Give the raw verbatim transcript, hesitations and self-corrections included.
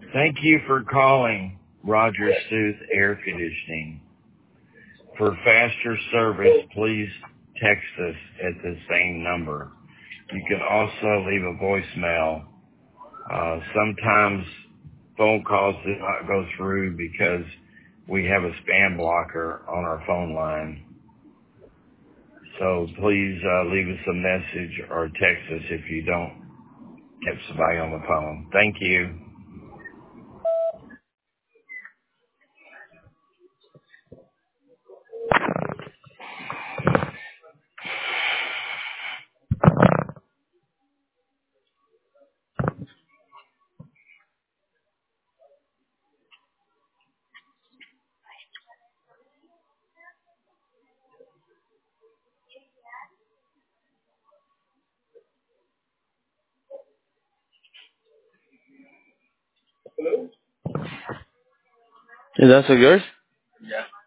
Thank you for calling Roger Stooth Air Conditioning. For faster service, please text us at the same number. You can also leave a voicemail. Uh, sometimes phone calls do not go through because we have a spam blocker on our phone line. So please uh, leave us a message or text us if you don't get somebody on the phone. Thank you. Is that so yours?